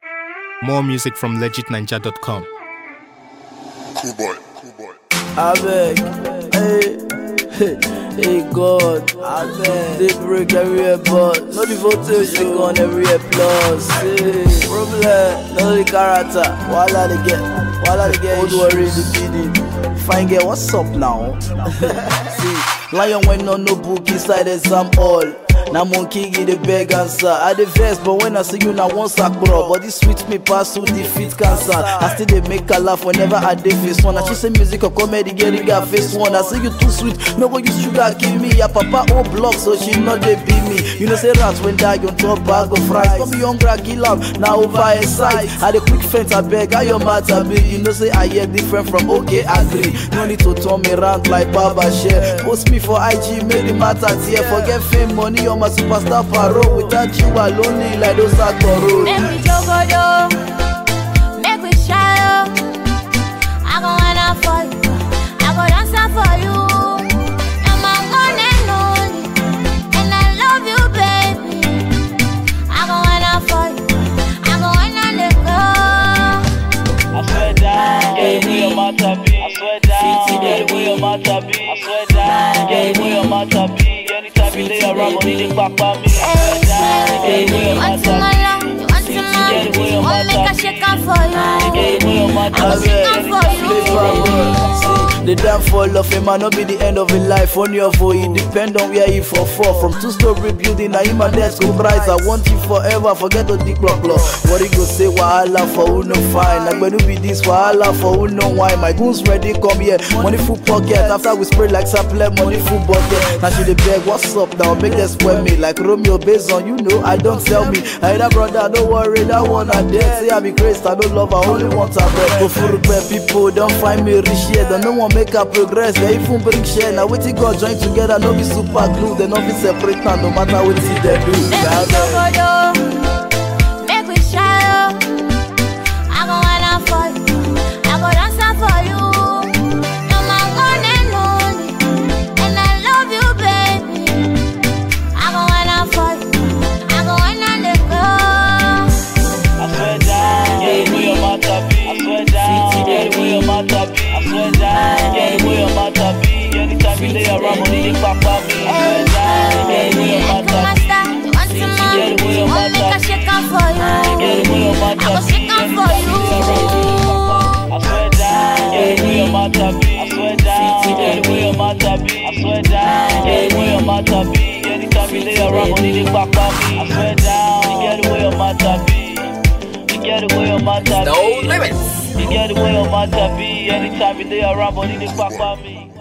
More music from legitninja.com. Cool boy. Avec, hey God, avec, they break every boss. No the voltage, they gone every plus. Hey, problem, no the character. Walla they get. Old worry the PD. Fine girl, what's up now? See, lion went on no book inside exam hall. Now monkey give the beg answer. I the vest, but when I see you now one sack bro. But this sweet me pass to defeat cancer. I still they make her laugh whenever I dey face one. And she say music or comedy getting her face one. I say you too sweet, no go use sugar give me. Ya papa old block, so she not they beat me. You know say rats when die on top bag of fries. Come be hungry, kill am, now over a side. I the quick fence, I beg, I your matter big. You know say I hear different from okay, agree. No need to turn me round like Baba share. Post me for IG, make the matter tear. Forget fame, money, you're my superstar paro. Without you, I lonely like those actors. Make we jogodo, make we shallow. I go wanna for you, I go dance for you. I'm a one and only, and I love you, baby. I go wanna for you, I go wanna let go. I swear down, yeah, we on my tabby. I swear down, yeah, we on my tabby. I swear down, yeah, we on my tabby. Anytime you lay around, money they back by me. I swear down, yeah, we on my tabby. You want some love, you want make a shake up for you. I go shake up for you. The downfall of a man not be the end of a life. On your vote, it depend on where you fall. From 2-story building, now him and desk go rise. I want you forever, forget the dick block. What he go say, wahala for who no fine. Like when you be this, wahala for who no wine. My goons ready, come here, money full pocket. After we spray like sample, money full bucket. Now she the beg, what's up now, make them sweat me. Like Romeo based on, you know, I don't tell me. I ain't a brother, don't worry, that one I dead. Say I be crazy, I don't love, I only want a bread. Go for people, don't find me rich yet. Don't no one make a progress, they even bring share. Now what God join together, no be super glue. They no be separate now, no matter what they do. Make we shallow. I go wanna for you, I go dance for you. You're my one and only, and I love you, baby. I go wanna for you, I go wanna let go. I swear down, yeah, we on my tabby. I swear down, yeah, we on my tabby. I swear down, yeah, we on my tabby. Anytime you lay around, money they back by me. I swear down, yeah, we on my tabby. You want some love, you want make a shake up for you. I go shake up for you. I swear down, yeah, we on my tabby. I swear down, yeah, we on my tabby. I swear down, yeah, we on my tabby. Anytime you lay around, money they back by me. I swear down, you get away on my tabby. You get away on my tabby. No limits. You get away on my tabby. Anytime you lay around, money they back by me.